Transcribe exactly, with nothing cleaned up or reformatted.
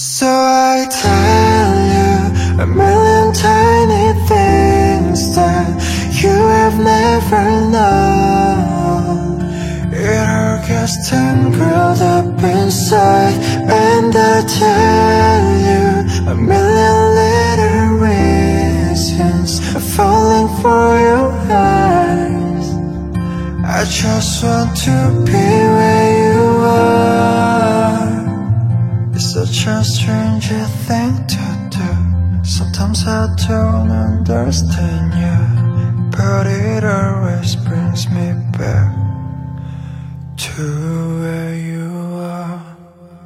So I tell you a million tiny things that you have never known. It all gets tangled up inside, and I tell you a million little reasons falling for your eyes. I just want to be where you are. It's such a strange thing to do. Sometimes I don't understand you, but it always brings me back to where you